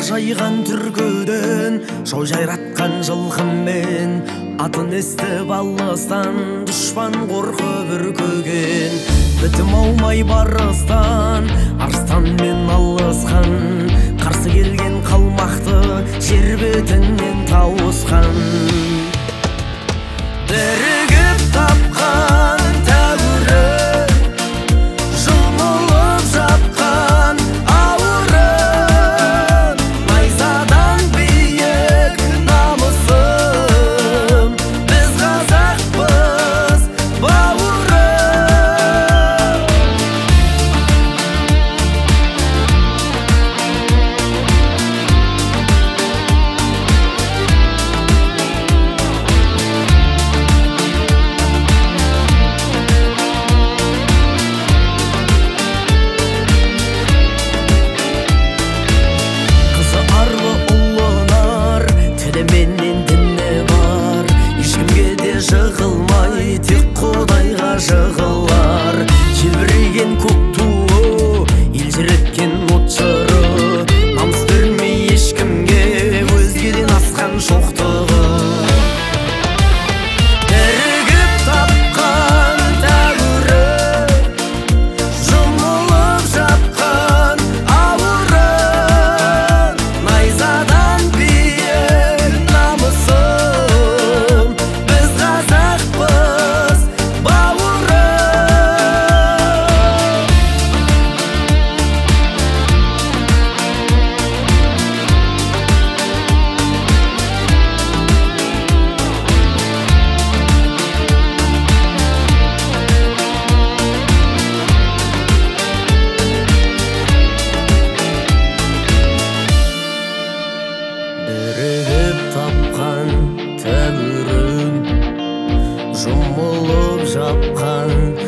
жайған түркөдөн шоу жайратқан жылқыммен атын естіп алыстан дұшпан қорқып үркөген бітім алмай барыстан арыстанмен алысқан қарсы келген қалмақты жер бетінен тауысқан бірігіп тапқан тәуірі жұмылып жапқан ауырын найзадан биік намысым біз қазақпыз бауырым. Менен діні бар, ешкімге де жығылмай, тек Құдайға жығылар. Желбіреген көк туы, елжіреткен от жыры, намыс бермей ешкімге өзгеден асқан шоқтығы. Бірігіп тапқан тәуірі, жұмылып жапқан ауырын, найзадан бірігіп тапқан тәуірін жұмылып жапқан